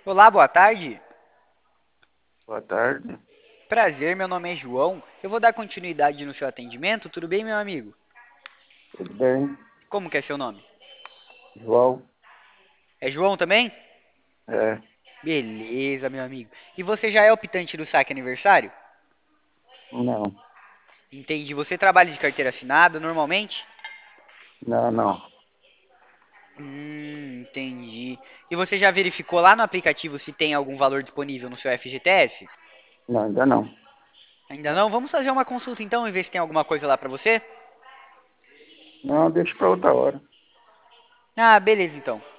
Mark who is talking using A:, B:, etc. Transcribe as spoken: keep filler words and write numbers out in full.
A: Olá, boa tarde.
B: Boa tarde.
A: Prazer, meu nome é João. Eu vou dar continuidade no seu atendimento, tudo bem, meu amigo?
B: Tudo bem?
A: Como que é seu nome?
B: João?
A: É João também?
B: É,
A: Beleza, meu amigo. E você já é optante do saque aniversário?
B: não,
A: Entendi. Você trabalha de carteira assinada normalmente?
B: não, não,
A: Hum, entendi. E você já verificou lá no aplicativo se tem algum valor disponível no seu F G T S?
B: não, ainda não.
A: Ainda não? Vamos fazer uma consulta então e ver se tem alguma coisa lá pra você?
B: Não, deixa pra outra hora.
A: Ah, beleza então.